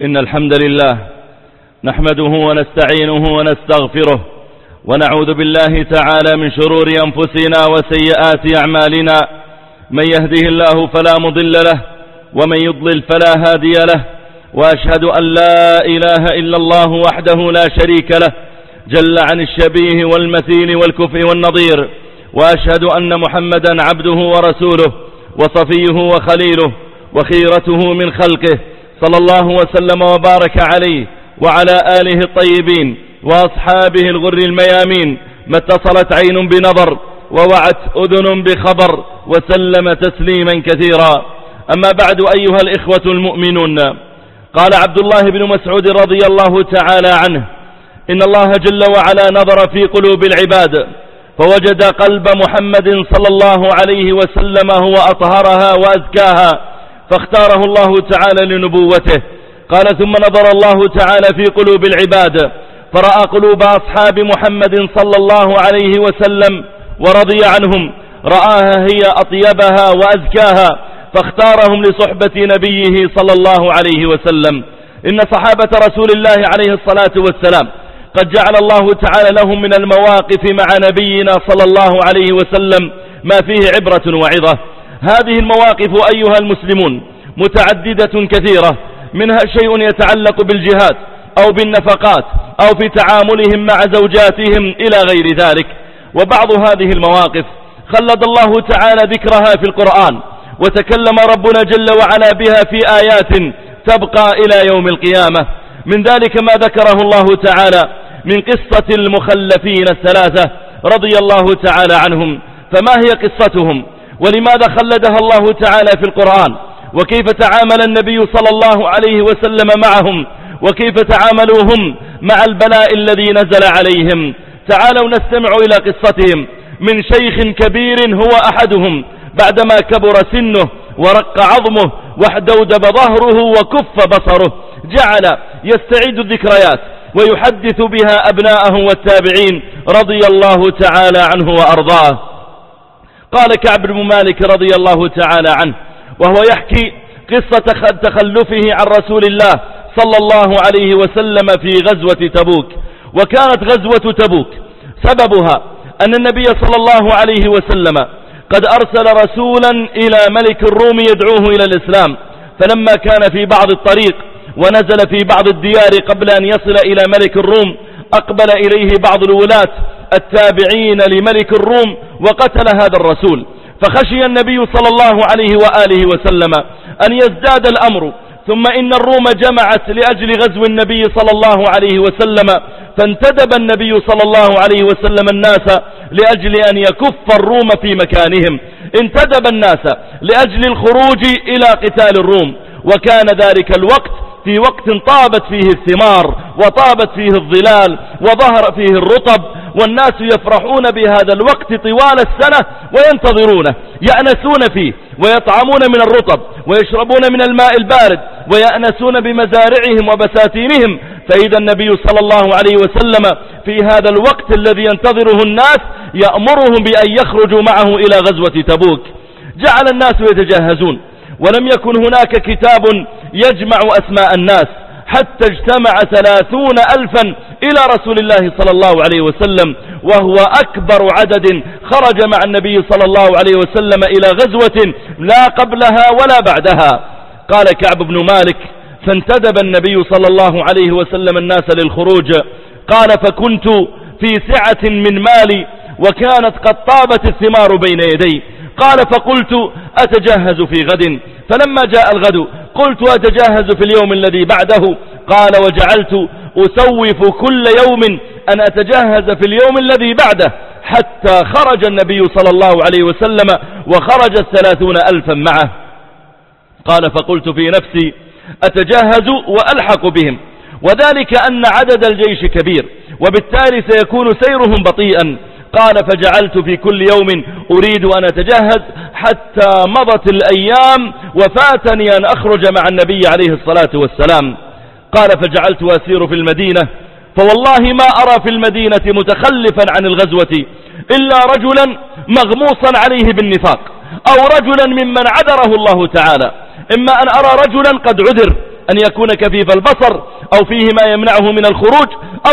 إن الحمد لله نحمده ونستعينه ونستغفره ونعوذ بالله تعالى من شرور أنفسنا وسيئات أعمالنا. من يهده الله فلا مضل له ومن يضلل فلا هادي له، وأشهد أن لا إله إلا الله وحده لا شريك له جل عن الشبيه والمثيل والكفء والنظير، وأشهد أن محمدا عبده ورسوله وصفيه وخليله وخيرته من خلقه، صلى الله وسلم وبارك عليه وعلى آله الطيبين وأصحابه الغر الميامين، ما اتصلت عين بنظر ووعت أذن بخبر وسلم تسليما كثيرا. أما بعد، أيها الإخوة المؤمنون، قال عبد الله بن مسعود رضي الله تعالى عنه: إن الله جل وعلا نظر في قلوب العباد فوجد قلب محمد صلى الله عليه وسلم هو أطهرها وأزكاها، فاختاره الله تعالى لنبوته. قال: ثم نظر الله تعالى في قلوب العباد فرأى قلوب أصحاب محمد صلى الله عليه وسلم ورضي عنهم، رآها هي أطيبها وأزكاها، فاختارهم لصحبة نبيه صلى الله عليه وسلم. إن صحابة رسول الله عليه الصلاة والسلام قد جعل الله تعالى لهم من المواقف مع نبينا صلى الله عليه وسلم ما فيه عبرة وعظة. هذه المواقف أيها المسلمون متعددة كثيرة، منها شيء يتعلق بالجهاد أو بالنفقات أو في تعاملهم مع زوجاتهم إلى غير ذلك. وبعض هذه المواقف خلد الله تعالى ذكرها في القرآن، وتكلم ربنا جل وعلا بها في آيات تبقى إلى يوم القيامة. من ذلك ما ذكره الله تعالى من قصة المخلفين الثلاثة رضي الله تعالى عنهم. فما هي قصتهم؟ ولماذا خلدها الله تعالى في القرآن؟ وكيف تعامل النبي صلى الله عليه وسلم معهم؟ وكيف تعاملوا هم مع البلاء الذي نزل عليهم؟ تعالوا نستمع إلى قصتهم. من شيخ كبير هو أحدهم بعدما كبر سنه ورق عظمه واحدودب ظهره وكف بصره، جعل يستعيد الذكريات ويحدث بها أبناءه والتابعين رضي الله تعالى عنه وأرضاه. قال كعب بن مالك رضي الله تعالى عنه وهو يحكي قصة تخلفه عن رسول الله صلى الله عليه وسلم في غزوة تبوك. وكانت غزوة تبوك سببها أن النبي صلى الله عليه وسلم قد أرسل رسولا إلى ملك الروم يدعوه إلى الإسلام، فلما كان في بعض الطريق ونزل في بعض الديار قبل أن يصل إلى ملك الروم، أقبل إليه بعض الولاة التابعين لملك الروم وقتل هذا الرسول. فخشي النبي صلى الله عليه وآله وسلم أن يزداد الأمر، ثم إن الروم جمعت لأجل غزو النبي صلى الله عليه وسلم، فانتدب النبي صلى الله عليه وسلم الناس لأجل أن يكف الروم في مكانهم، انتدب الناس لأجل الخروج إلى قتال الروم. وكان ذلك الوقت في وقت طابت فيه الثمار وطابت فيه الظلال وظهر فيه الرطب، والناس يفرحون بهذا الوقت طوال السنة وينتظرونه، يأنسون فيه ويطعمون من الرطب ويشربون من الماء البارد ويأنسون بمزارعهم وبساتينهم. فإذا النبي صلى الله عليه وسلم في هذا الوقت الذي ينتظره الناس يأمرهم بأن يخرجوا معه إلى غزوة تبوك. جعل الناس يتجهزون، ولم يكن هناك كتاب يجمع أسماء الناس، حتى اجتمع 30,000 إلى رسول الله صلى الله عليه وسلم، وهو أكبر عدد خرج مع النبي صلى الله عليه وسلم إلى غزوة لا قبلها ولا بعدها. قال كعب بن مالك: فانتدب النبي صلى الله عليه وسلم الناس للخروج. قال: فكنت في سعة من مالي وكانت قد طابت الثمار بين يدي. قال: فقلت أتجهز في غد، فلما جاء الغد قلت أتجهز في اليوم الذي بعده. قال: وجعلت أسوف كل يوم أن أتجهز في اليوم الذي بعده، حتى خرج النبي صلى الله عليه وسلم وخرج 30,000 معه. قال: فقلت في نفسي أتجهز وألحق بهم، وذلك أن عدد الجيش كبير وبالتالي سيكون سيرهم بطيئا. قال: فجعلت في كل يوم أريد أن أتجهز حتى مضت الأيام وفاتني أن أخرج مع النبي عليه الصلاة والسلام. قال: فجعلت أسير في المدينة، فوالله ما أرى في المدينة متخلفا عن الغزوة إلا رجلا مغموصا عليه بالنفاق، أو رجلا ممن عذره الله تعالى. إما أن أرى رجلا قد عذر أن يكون كفيف البصر أو فيه ما يمنعه من الخروج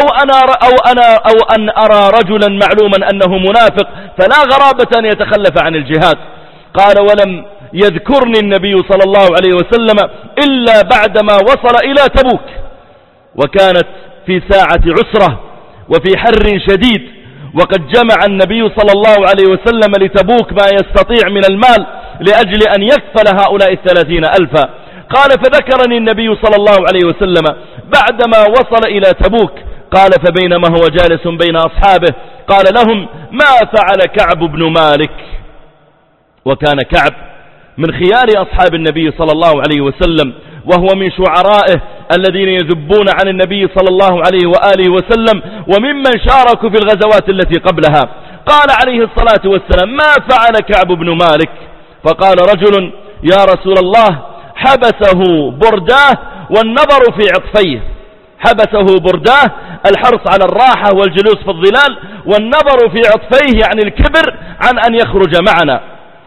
أو أن أرى رجلا معلوما أنه منافق فلا غرابة أن يتخلف عن الجهاد. قال ولم يذكرني النبي صلى الله عليه وسلم إلا بعدما وصل إلى تبوك، وكانت في ساعة عسرة وفي حر شديد، وقد جمع النبي صلى الله عليه وسلم لتبوك ما يستطيع من المال لأجل أن يكفل هؤلاء 30,000. قال فذكرني النبي صلى الله عليه وسلم بعدما وصل إلى تبوك. قال فبينما هو جالس بين أصحابه قال لهم ما فعل كعب بن مالك. وكان كعب من خيار أصحاب النبي صلى الله عليه وسلم، وهو من شعرائه الذين يذبون عن النبي صلى الله عليه وآله وسلم، وممن شاركوا في الغزوات التي قبلها. قال عليه الصلاة والسلام ما فعل كعب بن مالك؟ فقال رجل يا رسول الله حبسه برداه والنظر في عطفيه. حبسه برداه الحرص على الراحة والجلوس في والنظر في عطفيه يعني الكبر عن أن يخرج معنا.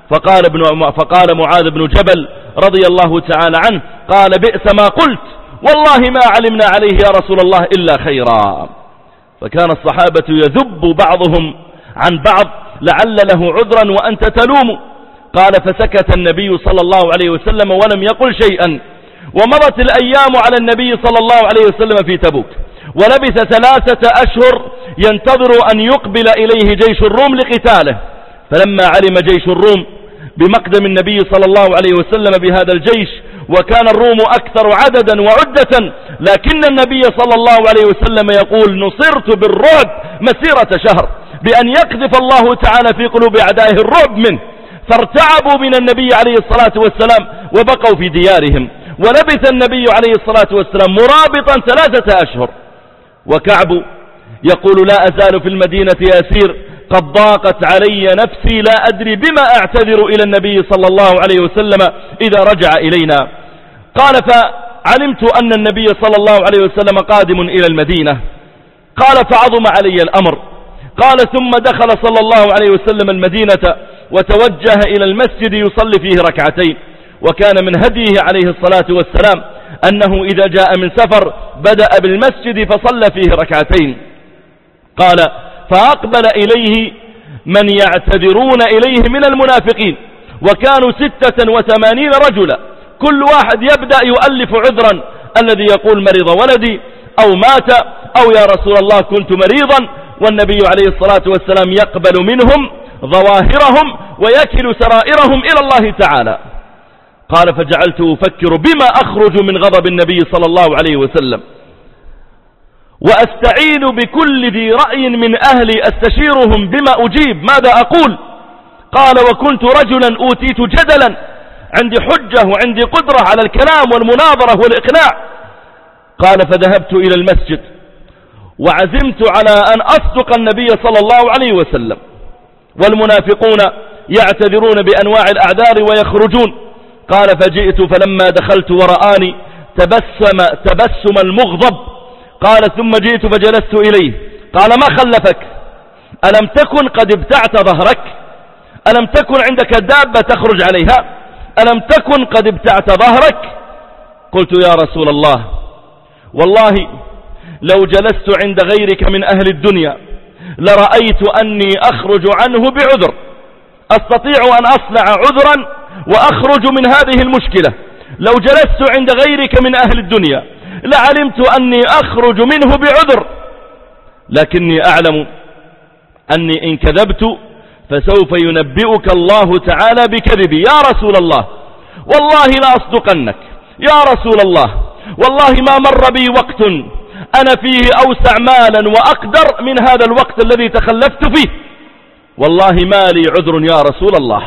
فقال معاذ بن جبل رضي الله تعالى عنه قال بئس ما قلت والله ما علمنا عليه يا رسول الله إلا خيرا. فكان الصحابة يذب بعضهم عن بعض لعل له عذرا وأنت تلوم. قال فسكت النبي صلى الله عليه وسلم ولم يقل شيئا. ومضت الأيام على النبي صلى الله عليه وسلم في تبوك، ولبث 3 أشهر ينتظر أن يقبل إليه جيش الروم لقتاله. فلما علم جيش الروم بمقدم النبي صلى الله عليه وسلم بهذا الجيش، وكان الروم أكثر عددا وعدة، لكن النبي صلى الله عليه وسلم يقول نصرت بالرعب مسيرة شهر، بأن يقذف الله تعالى في قلوب أعدائه الرعب منه، فارتعبوا من النبي عليه الصلاة والسلام وبقوا في ديارهم. ولبث النبي عليه الصلاة والسلام مرابطا 3 أشهر. وكعب يقول لا أزال في المدينة يسير، قد ضاقت علي نفسي لا أدري بما أعتذر إلى النبي صلى الله عليه وسلم إذا رجع إلينا. قال فعلمت أن النبي صلى الله عليه وسلم قادم إلى المدينة. قال فعظم علي الأمر. قال ثم دخل صلى الله عليه وسلم المدينة وتوجه إلى المسجد يصلي فيه 2 ركعتين. وكان من هديه عليه الصلاة والسلام أنه إذا جاء من سفر بدأ بالمسجد فصلى فيه 2 ركعتين. قال فأقبل إليه من يعتذرون إليه من المنافقين، وكانوا 86 رجلا، كل واحد يبدأ يؤلف عذرا، الذي يقول مرض ولدي أو مات أو يا رسول الله كنت مريضا، والنبي عليه الصلاة والسلام يقبل منهم ظواهرهم ويكل سرائرهم إلى الله تعالى. قال فجعلت أفكر بما أخرج من غضب النبي صلى الله عليه وسلم، وأستعين بكل ذي رأي من أهلي أستشيرهم بما أجيب ماذا أقول. قال وكنت رجلا أوتيت جدلا، عندي حجة وعندي قدرة على الكلام والمناظرة والإقناع. قال فذهبت إلى المسجد وعزمت على أن أصدق النبي صلى الله عليه وسلم، والمنافقون يعتذرون بأنواع الأعذار ويخرجون. قال فجئت فلما دخلت ورآني تبسم المغضب. قال ثم جئت فجلست إليه. قال ما خلفك؟ ألم تكن قد ابتعت ظهرك؟ ألم تكن عندك دابة تخرج عليها؟ ألم تكن قد ابتعت ظهرك؟ قلت يا رسول الله والله لو جلست عند غيرك من أهل الدنيا لرأيت أني أخرج عنه بعذر، أستطيع أن أصنع عذرا وأخرج من هذه المشكلة. لو جلست عند غيرك من أهل الدنيا لعلمت أني أخرج منه بعذر، لكني أعلم أني إن كذبت فسوف ينبئك الله تعالى بكذبي. يا رسول الله والله لا أصدقنك، يا رسول الله والله ما مر بي وقت أنا فيه أوسع مالا وأقدر من هذا الوقت الذي تخلفت فيه، والله ما لي عذر يا رسول الله.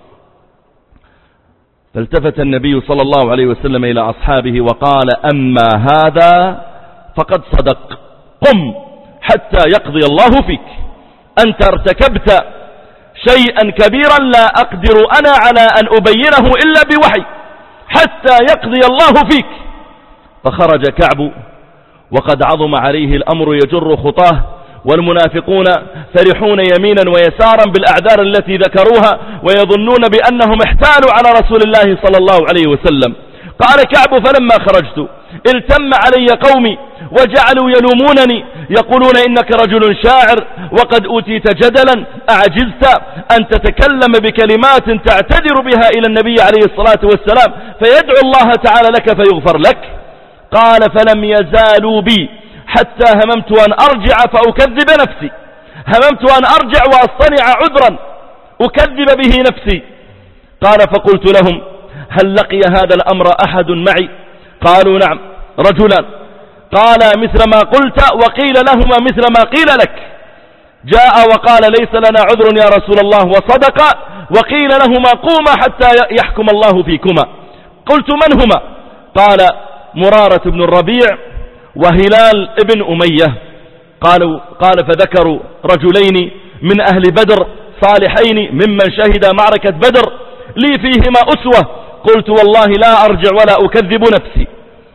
فالتفت النبي صلى الله عليه وسلم إلى أصحابه وقال أما هذا فقد صدق، قم حتى يقضي الله فيك، أنت ارتكبت شيئا كبيرا لا أقدر أنا على أن أبينه إلا بوحي حتى يقضي الله فيك. فخرج كعب وقد عظم عليه الأمر يجر خطاه، والمنافقون فرحون يمينا ويسارا بالأعذار التي ذكروها ويظنون بأنهم احتالوا على رسول الله صلى الله عليه وسلم. قال كعب فلما خرجت التم علي قومي وجعلوا يلومونني يقولون إنك رجل شاعر وقد أوتيت جدلا أعجزت أن تتكلم بكلمات تعتذر بها إلى النبي عليه الصلاة والسلام فيدعو الله تعالى لك فيغفر لك. قال فلم يزالوا بي حتى هممت أن أرجع فأكذب نفسي، هممت أن أرجع وأصطنع عذرا أكذب به نفسي. قال فقلت لهم هل لقي هذا الأمر أحد معي؟ قالوا نعم رجلان. قال مثل ما قلت وقيل لهما مثل ما قيل لك. جاء وقال ليس لنا عذر يا رسول الله وصدق، وقيل لهما قوما حتى يحكم الله فيكما. قلت من هما؟ قال مرارة بن الربيع وهلال ابن أمية. قال فذكروا رجلين من أهل بدر صالحين ممن شهد معركة بدر لي فيهما أسوة. قلت والله لا أرجع ولا أكذب نفسي.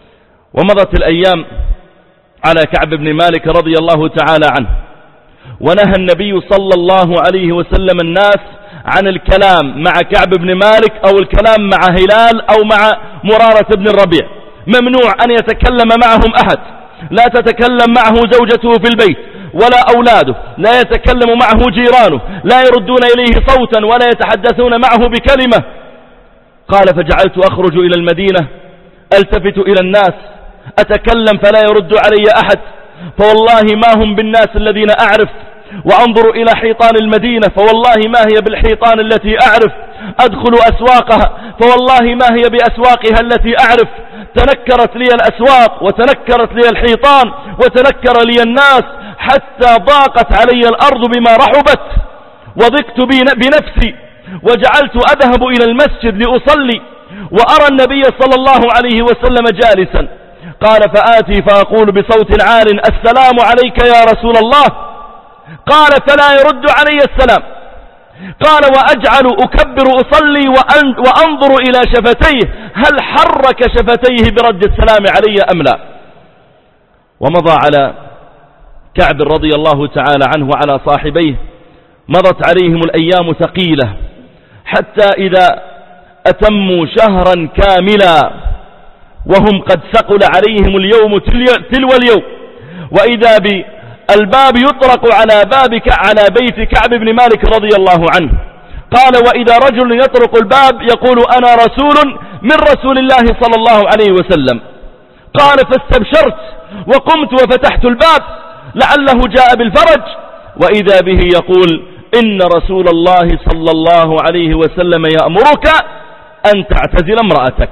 ومضت الأيام على كعب بن مالك رضي الله تعالى عنه، ونهى النبي صلى الله عليه وسلم الناس عن الكلام مع كعب بن مالك أو الكلام مع هلال أو مع مرارة بن الربيع. ممنوع أن يتكلم معهم أحد، لا تتكلم معه زوجته في البيت ولا أولاده، لا يتكلم معه جيرانه، لا يردون إليه صوتا ولا يتحدثون معه بكلمة. قال فجعلت أخرج إلى المدينة ألتفت إلى الناس أتكلم فلا يرد علي أحد، فوالله ما هم بالناس الذين أعرف، وأنظر إلى حيطان المدينة فوالله ما هي بالحيطان التي أعرف، أدخل أسواقها فوالله ما هي بأسواقها التي أعرف. تنكرت لي الأسواق وتنكرت لي الحيطان وتنكر لي الناس حتى ضاقت علي الأرض بما رحبت، وضقت بنفسي وجعلت أذهب إلى المسجد لأصلي وأرى النبي صلى الله عليه وسلم جالسا. قال فآتي فأقول بصوت عال السلام عليك يا رسول الله. قال فلا يرد علي السلام. قال وأجعل أكبر أصلي وأنظر إلى شفتيه هل حرك شفتيه برد السلام علي أم لا. ومضى على كعب رضي الله تعالى عنه وعلى صاحبيه، مضت عليهم الأيام ثقيلة حتى إذا أتموا شهرا كاملا وهم قد ثقل عليهم اليوم تلو اليوم، وإذا بالباب يطرق على بيت كعب بن مالك رضي الله عنه. قال وإذا رجل يطرق الباب يقول أنا رسول من رسول الله صلى الله عليه وسلم. قال فاستبشرت وقمت وفتحت الباب لعله جاء بالفرج، وإذا به يقول إن رسول الله صلى الله عليه وسلم يأمرك أن تعتزل امرأتك.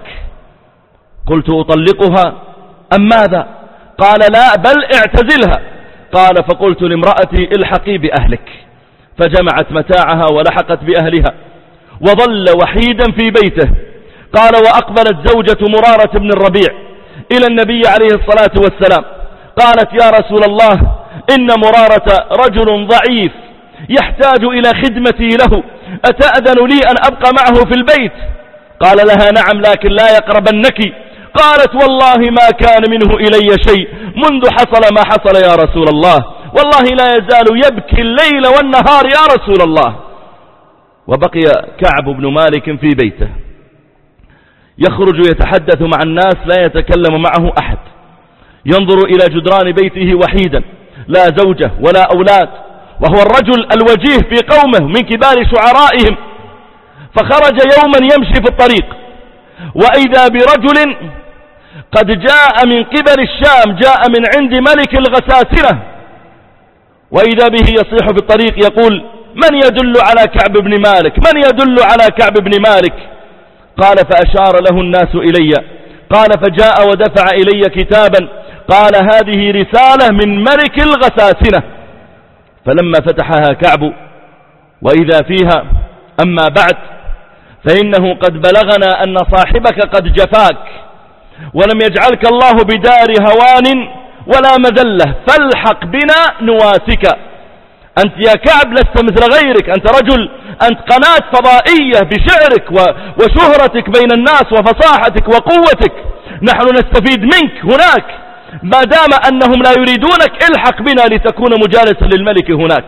قلت أطلقها أم ماذا؟ قال لا بل اعتزلها. قال فقلت لامرأتي الحقي بأهلك، فجمعت متاعها ولحقت بأهلها وظل وحيدا في بيته. قال وأقبلت زوجة مرارة بن الربيع إلى النبي عليه الصلاة والسلام قالت يا رسول الله إن مرارة رجل ضعيف يحتاج إلى خدمتي له، أتأذن لي أن أبقى معه في البيت؟ قال لها نعم لكن لا يقربنك. قالت والله ما كان منه إلي شيء منذ حصل ما حصل يا رسول الله، والله لا يزال يبكي الليل والنهار يا رسول الله. وبقي كعب بن مالك في بيته يخرج يتحدث مع الناس لا يتكلم معه أحد، ينظر إلى جدران بيته وحيدا لا زوجة ولا أولاد، وهو الرجل الوجيه في قومه من كبار شعرائهم. فخرج يوما يمشي في الطريق وإذا برجل قد جاء من قبل الشام، جاء من عند ملك الغساسنة، وإذا به يصيح في الطريق يقول من يدل على كعب بن مالك، من يدل على كعب بن مالك؟ قال فأشار له الناس إلي. قال فجاء ودفع إلي كتابا قال هذه رسالة من ملك الغساسنة. فلما فتحها كعب وإذا فيها أما بعد فإنه قد بلغنا أن صاحبك قد جفاك ولم يجعلك الله بدار هوان ولا مذلة، فالحق بنا نواسك. أنت يا كعب لست مثل غيرك، أنت رجل، أنت قناة فضائية بشعرك وشهرتك بين الناس وفصاحتك وقوتك، نحن نستفيد منك هناك ما دام أنهم لا يريدونك، الحق بنا لتكون مجالسا للملك هناك.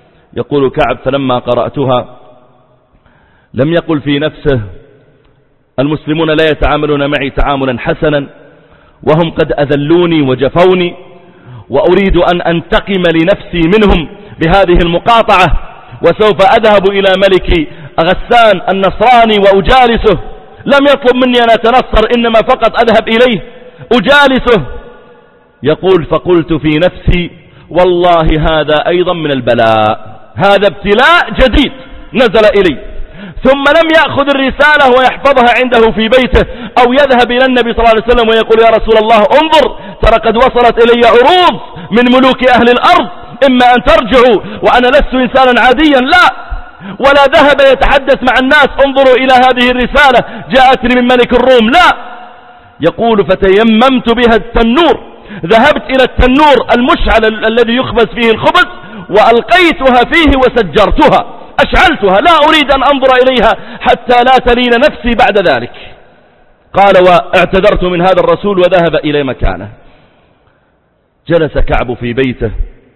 يقول كعب فلما قرأتها لم يقل في نفسه المسلمون لا يتعاملون معي تعاملا حسنا، وهم قد أذلوني وجفوني، وأريد أن أنتقم لنفسي منهم بهذه المقاطعة. وسوف أذهب إلى ملك غسان النصراني وأجالسه. لم يطلب مني أن أتنصر، إنما فقط أذهب إليه أجالسه. يقول: فقلت في نفسي: والله هذا أيضا من البلاء، هذا ابتلاء جديد نزل إلي. ثم لم يأخذ الرسالة ويحفظها عنده في بيته، أو يذهب إلى النبي صلى الله عليه وسلم ويقول: يا رسول الله انظر، ترى قد وصلت إلي عروض من ملوك أهل الأرض، إما أن ترجعوا وأنا لست إنسانا عاديا. لا، ولا ذهب يتحدث مع الناس: انظروا إلى هذه الرسالة جاءتني من ملك الروم. لا، يقول: فتيممت بها التنور، ذهبت إلى التنور المشعل الذي يخبز فيه الخبز، وألقيتها فيه وسجرتها، أشعلتها، لا أريد أن أنظر إليها حتى لا تلين نفسي بعد ذلك. قال: واعتذرت من هذا الرسول وذهب إلى مكانه. جلس كعب في بيته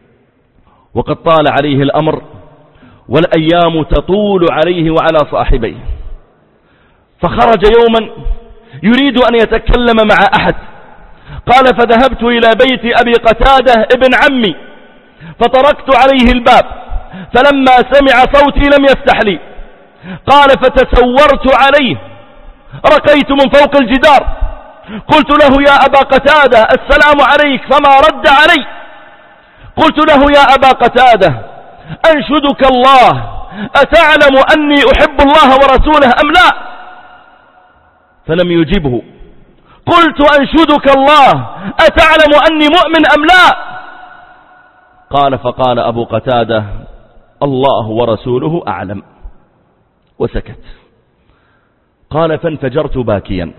وقد طال عليه الأمر، والأيام تطول عليه وعلى صاحبيه. فخرج يوما يريد أن يتكلم مع أحد. قال: فذهبت إلى بيت أبي قتادة ابن عمي، فطرقت عليه الباب، فلما سمع صوتي لم يفتح لي. قال: فتسورت عليه، رقيت من فوق الجدار، قلت له: يا أبا قتادة السلام عليك، فما رد علي. قلت له: يا أبا قتادة أنشدك الله، أتعلم أني أحب الله ورسوله أم لا؟ فلم يجبه. قلت: أنشدك الله، أتعلم أني مؤمن أم لا؟ قال: فقال أبو قتادة: الله ورسوله أعلم، وسكت. قال: فانفجرت باكيا.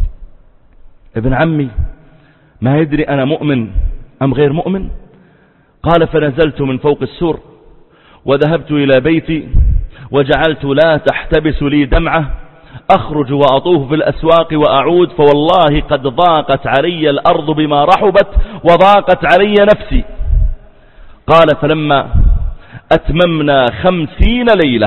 ابن عمي ما يدري أنا مؤمن أم غير مؤمن. قال: فنزلت من فوق السور وذهبت إلى بيتي، وجعلت لا تحتبس لي دمعة، أخرج وأطوف في الأسواق وأعود، فوالله قد ضاقت علي الأرض بما رحبت وضاقت علي نفسي. قال: فلما أتممنا 50 ليلة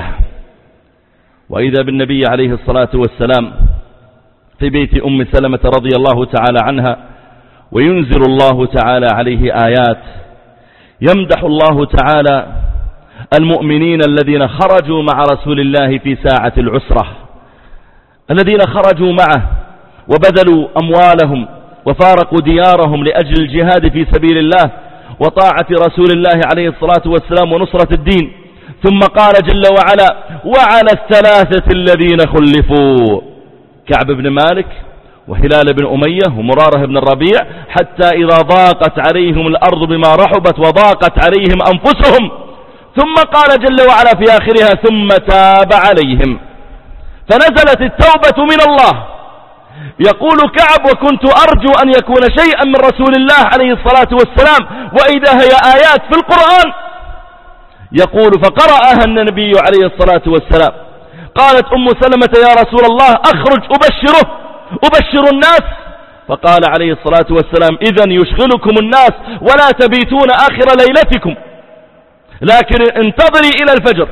وإذا بالنبي عليه الصلاة والسلام في بيت أم سلمة رضي الله تعالى عنها، وينزل الله تعالى عليه آيات يمدح الله تعالى المؤمنين الذين خرجوا مع رسول الله في ساعة العسرة، الذين خرجوا معه وبذلوا أموالهم وفارقوا ديارهم لأجل الجهاد في سبيل الله وطاعة رسول الله عليه الصلاة والسلام ونصرة الدين. ثم قال جل وعلا: وعلى الثلاثة الذين خلفوا، كعب بن مالك وهلال بن أمية ومرارة بن الربيع، حتى إذا ضاقت عليهم الأرض بما رحبت وضاقت عليهم أنفسهم. ثم قال جل وعلا في آخرها: ثم تاب عليهم. فنزلت التوبة من الله. يقول كعب: وكنت أرجو أن يكون شيئا من رسول الله عليه الصلاة والسلام، وإذا هي آيات في القرآن. يقول: فقرأها النبي عليه الصلاة والسلام. قالت أم سلمة: يا رسول الله أخرج أبشر الناس. فقال عليه الصلاة والسلام: إذن يشغلكم الناس ولا تبيتون آخر ليلتكم، لكن انتظري إلى الفجر.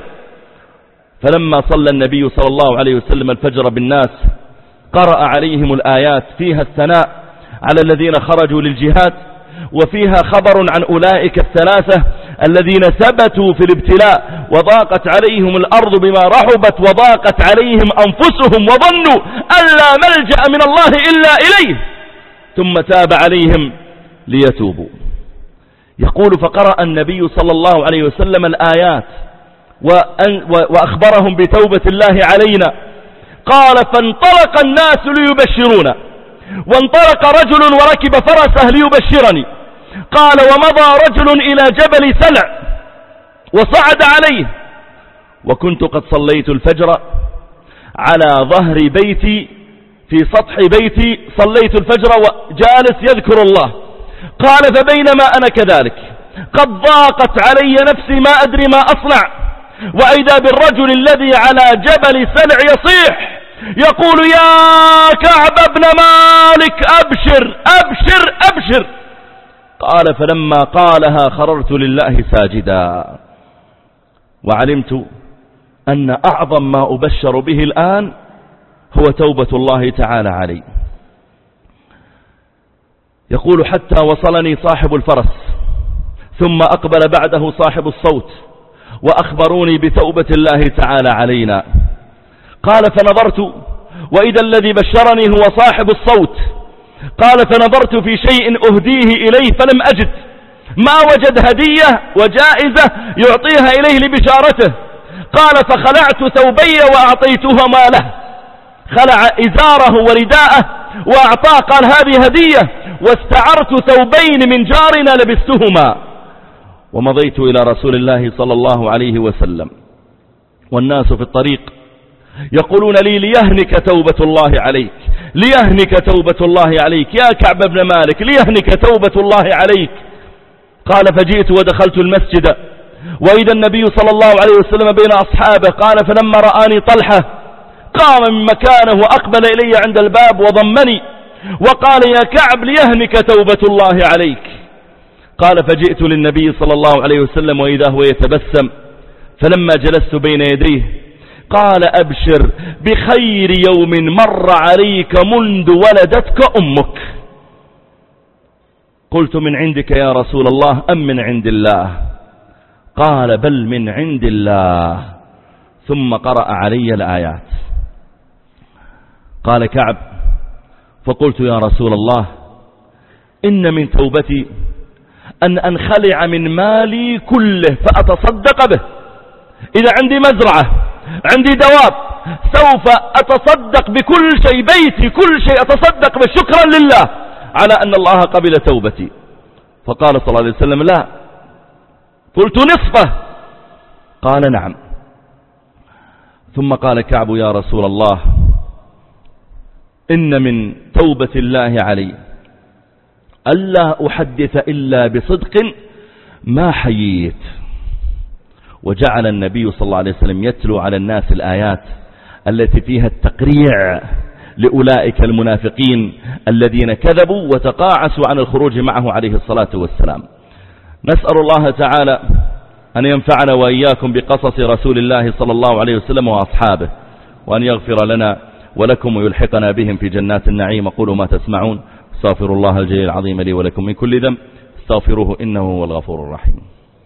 فلما صلى النبي صلى الله عليه وسلم الفجر بالناس قرأ عليهم الآيات فيها الثناء على الذين خرجوا للجهاد، وفيها خبر عن أولئك الثلاثة الذين ثبتوا في الابتلاء وضاقت عليهم الأرض بما رحبت وضاقت عليهم أنفسهم وظنوا أن لا ملجأ من الله إلا إليه، ثم تاب عليهم ليتوبوا. يقول: فقرأ النبي صلى الله عليه وسلم الآيات وأخبرهم بتوبة الله علينا. قال: فانطلق الناس ليبشرونا، وانطلق رجل وركب فرسه ليبشرني. قال: ومضى رجل إلى جبل سلع وصعد عليه، وكنت قد صليت الفجر على ظهر بيتي، في سطح بيتي صليت الفجر وجالس يذكر الله. قال: فبينما أنا كذلك قد ضاقت علي نفسي ما أدري ما أصنع، وإذا بالرجل الذي على جبل سلع يصيح يقول: يا كعب بن مالك أبشر أبشر أبشر. قال: فلما قالها خررت لله ساجدا، وعلمت أن أعظم ما أبشر به الآن هو توبة الله تعالى علي. يقول حتى وصلني صاحب الفرس ثم أقبل بعده صاحب الصوت وأخبروني بتوبة الله تعالى علينا. قال فنظرت وإذا الذي بشرني هو صاحب الصوت. قال فنظرت في شيء أهديه إليه فلم أجد، ما وجد هدية وجائزة يعطيها إليه لبشارته. قال فخلعت ثوبي وأعطيته ماله، خلع إزاره ورداءه وأعطاه، قال هذه هدية، واستعرت ثوبين من جارنا لبستهما. ومضيت إلى رسول الله صلى الله عليه وسلم والناس في الطريق يقولون لي ليهنك توبة الله عليك، ليهنك توبة الله عليك يا كعب بن مالك، ليهنك توبة الله عليك. قال فجئت ودخلت المسجد وإذا النبي صلى الله عليه وسلم بين أصحابه. قال فلما رآني طلحة قام من مكانه وأقبل إلي عند الباب وضمني وقال يا كعب ليهنك توبة الله عليك. قال فجئت للنبي صلى الله عليه وسلم وإذا هو يتبسم، فلما جلست بين يديه قال أبشر بخير يوم مر عليك منذ ولدتك أمك. قلت من عندك يا رسول الله أم من عند الله؟ قال بل من عند الله. ثم قرأ علي الآيات. قال كعب فقلت يا رسول الله إن من توبتي أن أنخلع من مالي كله فأتصدق به. إذا عندي مزرعة، عندي دواب، سوف أتصدق بكل شيء، بيتي كل شيء أتصدق به شكرا لله على أن الله قبل توبتي. فقال صلى الله عليه وسلم لا. قلت نصفه. قال نعم. ثم قال كعب يا رسول الله إن من توبة الله علي ألا أحدث إلا بصدق ما حييت. وجعل النبي صلى الله عليه وسلم يتلو على الناس الآيات التي فيها التقريع لأولئك المنافقين الذين كذبوا وتقاعسوا عن الخروج معه عليه الصلاة والسلام. نسأل الله تعالى أن ينفعنا وإياكم بقصص رسول الله صلى الله عليه وسلم وأصحابه، وأن يغفر لنا ولكم ويلحقنا بهم في جنات النعيم. قولوا ما تسمعون. استغفر الله الجليل العظيم لي ولكم من كل ذنب، استغفروه إنه هو الغفور الرحيم.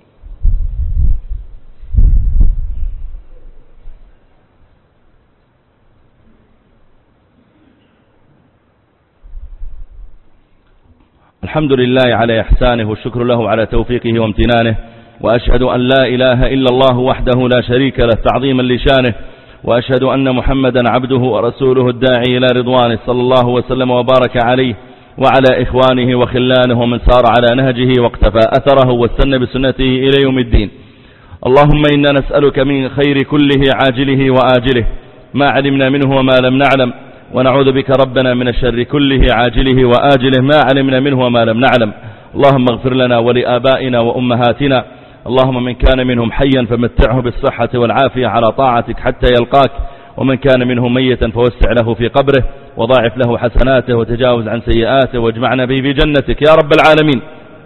الحمد لله على إحسانه والشكر له على توفيقه وامتنانه، وأشهد أن لا إله إلا الله وحده لا شريك له تعظيما لشانه، وأشهد أن محمدا عبده ورسوله الداعي إلى رضوانه صلى الله وسلم وبارك عليه وعلى إخوانه وخلانه ومن سار على نهجه واقتفى أثره واستنى بسنته إلى يوم الدين. اللهم إنا نسألك من خير كله عاجله وآجله ما علمنا منه وما لم نعلم، ونعوذ بك ربنا من الشر كله عاجله وآجله ما علمنا منه وما لم نعلم. اللهم اغفر لنا ولآبائنا وأمهاتنا، اللهم من كان منهم حيا فمتعه بالصحة والعافية على طاعتك حتى يلقاك، ومن كان منهم ميتا فوسع له في قبره وضاعف له حسناته وتجاوز عن سيئاته واجمعنا به في جنتك يا رب العالمين.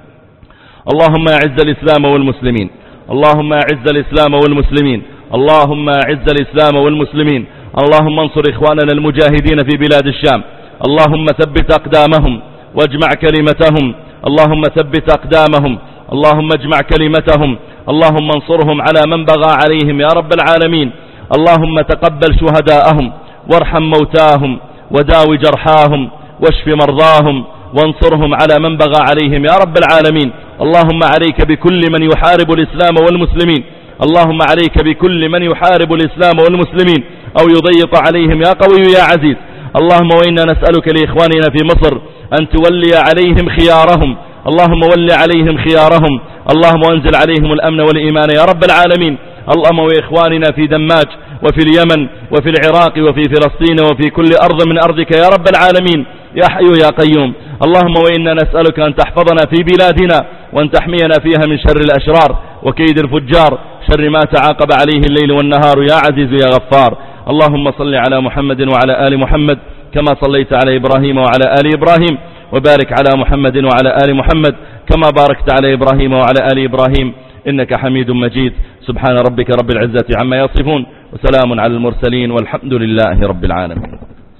اللهم أعز الإسلام والمسلمين، اللهم أعز الإسلام والمسلمين، اللهم أعز الإسلام والمسلمين. اللهم انصر إخواننا المجاهدين في بلاد الشام، اللهم ثبت أقدامهم واجمع كلمتهم، اللهم ثبت أقدامهم، اللهم اجمع كلمتهم، اللهم انصرهم على من بغى عليهم يا رب العالمين. اللهم تقبل شهداءهم وارحم موتاهم وداوي جرحاهم واشف مرضاهم وانصرهم على من بغى عليهم يا رب العالمين. اللهم عليك بكل من يحارب الإسلام والمسلمين، اللهم عليك بكل من يحارب الإسلام والمسلمين أو يضيق عليهم يا قوي يا عزيز. اللهم وإنا نسألك لإخواننا في مصر أن تولي عليهم خيارهم، اللهم ول عليهم خيارهم، اللهم وانزل عليهم الأمن والإيمان يا رب العالمين. اللهم وإخواننا في دماج وفي اليمن وفي العراق وفي فلسطين وفي كل أرض من أرضك يا رب العالمين يا حي يا قيوم. اللهم وإنا نسألك أن تحفظنا في بلادنا وأن تحمينا فيها من شر الأشرار وكيد الفجار، شر ما تعاقب عليه الليل والنهار يا عزيز يا غفار. اللهم صل على محمد وعلى آل محمد كما صليت على إبراهيم وعلى آل إبراهيم، وبارك على محمد وعلى آل محمد كما باركت على إبراهيم وعلى آل إبراهيم إنك حميد مجيد. سبحان ربك رب العزة عما يصفون، وسلام على المرسلين، والحمد لله رب العالمين.